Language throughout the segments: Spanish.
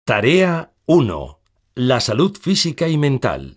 Tarea 1. La salud física y mental.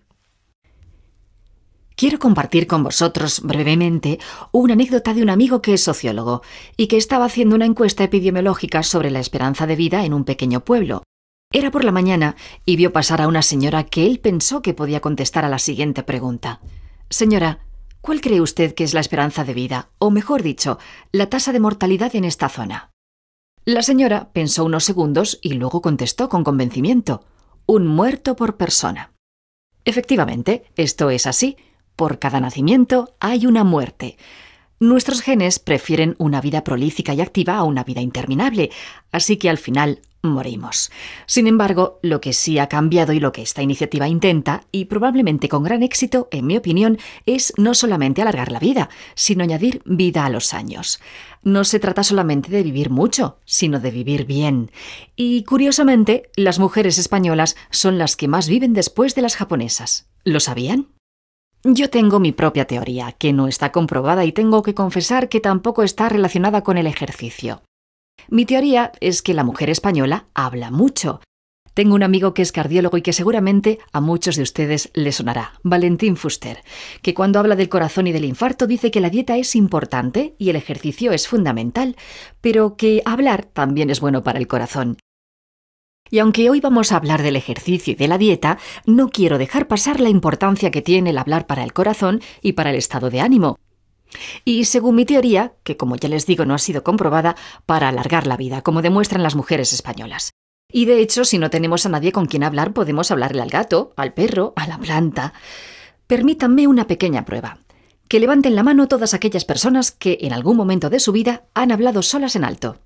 Quiero compartir con vosotros brevemente una anécdota de un amigo que es sociólogo y que estaba haciendo una encuesta epidemiológica sobre la esperanza de vida en un pequeño pueblo. Era por la mañana y vio pasar a una señora que él pensó que podía contestar a la siguiente pregunta. Señora, ¿cuál cree usted que es la esperanza de vida, o mejor dicho, la tasa de mortalidad en esta zona? La señora pensó unos segundos y luego contestó con convencimiento: 1 muerto por persona. Efectivamente, esto es así. Por cada nacimiento hay una muerte. Nuestros genes prefieren una vida prolífica y activa a una vida interminable, así que al final morimos. Sin embargo, lo que sí ha cambiado y lo que esta iniciativa intenta, y probablemente con gran éxito, en mi opinión, es no solamente alargar la vida, sino añadir vida a los años. No se trata solamente de vivir mucho, sino de vivir bien. Y, curiosamente, las mujeres españolas son las que más viven después de las japonesas. ¿Lo sabían? Yo tengo mi propia teoría, que no está comprobada y tengo que confesar que tampoco está relacionada con el ejercicio. Mi teoría es que la mujer española habla mucho. Tengo un amigo que es cardiólogo y que seguramente a muchos de ustedes le sonará, Valentín Fuster, que cuando habla del corazón y del infarto dice que la dieta es importante y el ejercicio es fundamental, pero que hablar también es bueno para el corazón. Y aunque hoy vamos a hablar del ejercicio y de la dieta, no quiero dejar pasar la importancia que tiene el hablar para el corazón y para el estado de ánimo. Y según mi teoría, que como ya les digo no ha sido comprobada, para alargar la vida, como demuestran las mujeres españolas. Y de hecho, si no tenemos a nadie con quien hablar, podemos hablarle al gato, al perro, a la planta. Permítanme una pequeña prueba. Que levanten la mano todas aquellas personas que en algún momento de su vida han hablado solas en alto.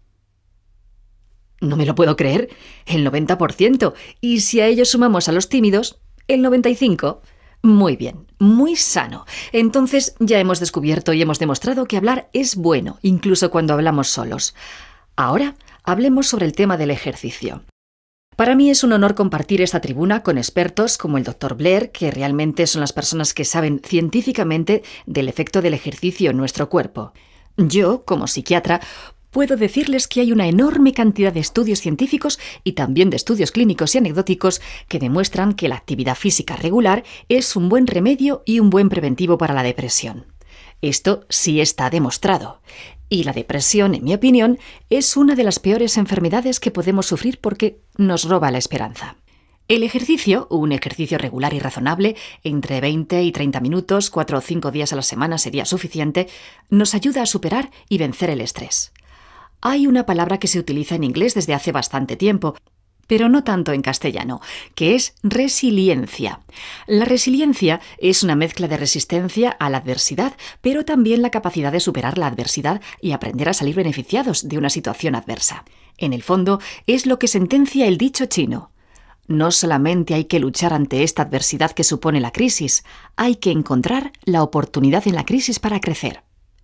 No me lo puedo creer, el 90%. Y si a ellos sumamos a los tímidos, el 95%. Muy bien, muy sano. Entonces ya hemos descubierto y hemos demostrado que hablar es bueno, incluso cuando hablamos solos. Ahora hablemos sobre el tema del ejercicio. Para mí es un honor compartir esta tribuna con expertos como el Dr. Blair, que realmente son las personas que saben científicamente del efecto del ejercicio en nuestro cuerpo. Yo, como psiquiatra, puedo decirles que hay una enorme cantidad de estudios científicos y también de estudios clínicos y anecdóticos que demuestran que la actividad física regular es un buen remedio y un buen preventivo para la depresión. Esto sí está demostrado. Y la depresión, en mi opinión, es una de las peores enfermedades que podemos sufrir porque nos roba la esperanza. El ejercicio, un ejercicio regular y razonable, entre 20 y 30 minutos, 4 o 5 días a la semana sería suficiente, nos ayuda a superar y vencer el estrés. Hay una palabra que se utiliza en inglés desde hace bastante tiempo, pero no tanto en castellano, que es resiliencia. La resiliencia es una mezcla de resistencia a la adversidad, pero también la capacidad de superar la adversidad y aprender a salir beneficiados de una situación adversa. En el fondo, es lo que sentencia el dicho chino: no solamente hay que luchar ante esta adversidad que supone la crisis, hay que encontrar la oportunidad en la crisis para crecer.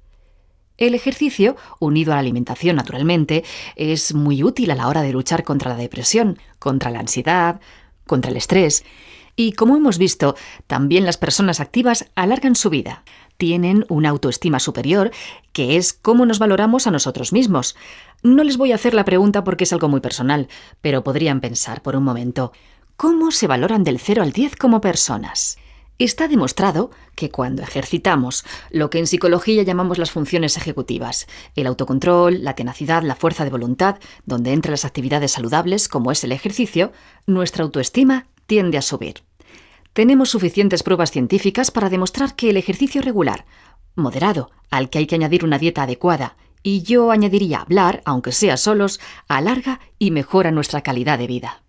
El ejercicio, unido a la alimentación naturalmente, es muy útil a la hora de luchar contra la depresión, contra la ansiedad, contra el estrés. Y como hemos visto, también las personas activas alargan su vida. Tienen una autoestima superior, que es cómo nos valoramos a nosotros mismos. No les voy a hacer la pregunta porque es algo muy personal, pero podrían pensar por un momento: ¿cómo se valoran del 0 al 10 como personas? Está demostrado que cuando ejercitamos lo que en psicología llamamos las funciones ejecutivas, el autocontrol, la tenacidad, la fuerza de voluntad, donde entran las actividades saludables como es el ejercicio, nuestra autoestima tiende a subir. Tenemos suficientes pruebas científicas para demostrar que el ejercicio regular, moderado, al que hay que añadir una dieta adecuada, y yo añadiría hablar, aunque sea solos, alarga y mejora nuestra calidad de vida.